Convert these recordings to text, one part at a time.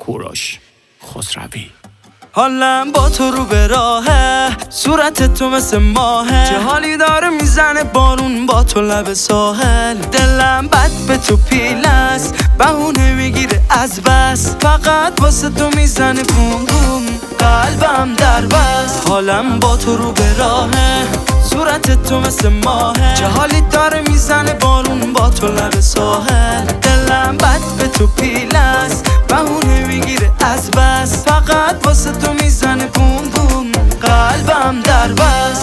کوروش خسروی. حالم با تو رو به راهه، صورت تو مثل ماهه، چه حالی داره میزنه بارون با تو لب ساحل. دلم بد به تو پیلست، بهونه میگیره از بس، فقط واسه تو میزنه بوم بوم، قلبم در بس. حالم با تو رو به راهه، صورت تو مثل ماهه، چه حالی داره میزنه بارون با تو لب ساحل. دلم بد به تو پیلست، بهونه میگیره از بس، فقط واسه تو میزنه بوم بوم، قلبم در بس.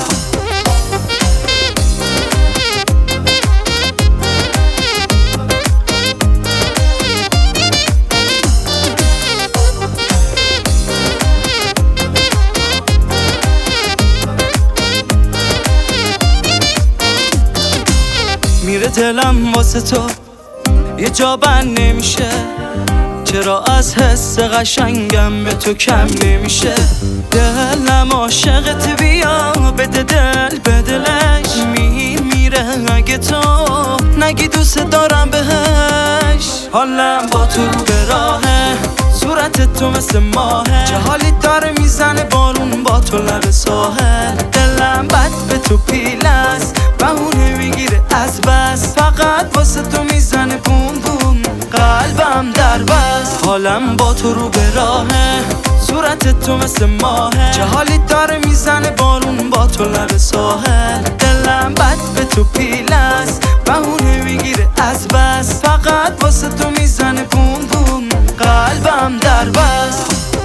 میره دلم واسه تو یه جا بند نمیشه، چرا از حس قشنگم به تو کم نمیشه. دلم عاشقت، بیا بده دل به دلش، میره اگه تو نگی دوست دارم بهش. حالم با تو رو به راهه، صورت تو مثل ماهه، چه حالی داره میزنه بارون با تو لب ساحل. دلم بد به تو پیلست، بهونه میگیره از بس، فقط واسه تو میزنه بوم بوم، قلبم در بس. حالم با تو رو به راهه، صورت تو مثل ماهه، چه حالی داره میزنه بارون با تو لب ساحل. دلم بد به تو پیلست، بهونه میگیره از بس، فقط واسه تو میزنه بوم بوم، قلبم در بس.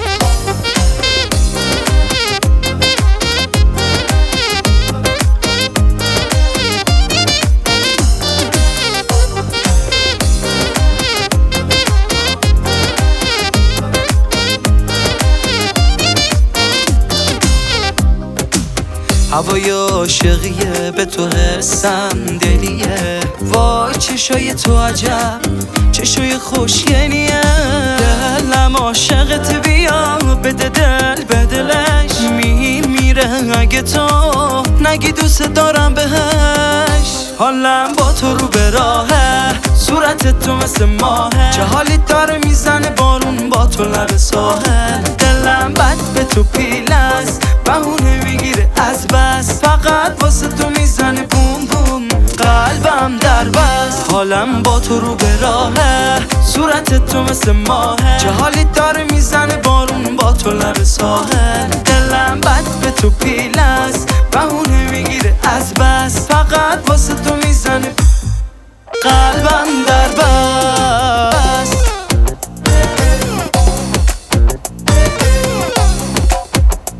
هوای عاشقیه، به تو حسم دلیه، وای چشای تو عجب چشای خوشگلیه. دلم عاشقت، بیا بده دل به دلش، میره اگه تو نگی دوست دارم بهش. حالم با تو رو به راهه، صورت تو مثل ماهه، چه حالی داره میزنه بارون با تو لب ساحل. دلم بد به تو پیلست، بهونه میگیره از بس، فقط واسه تو میزنه بوم بوم، قلبم در بس. حالم با تو رو به راهه، صورت تو مثل ماهه، چه حالی داره میزنه بارون با تو لب ساحل. دلم بد به تو پیلست، بهونه میگیره از بس، فقط واسه تو میزنه، قلبم در بس.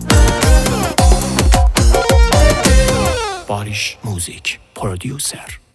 باریش موزیک پرودیوسر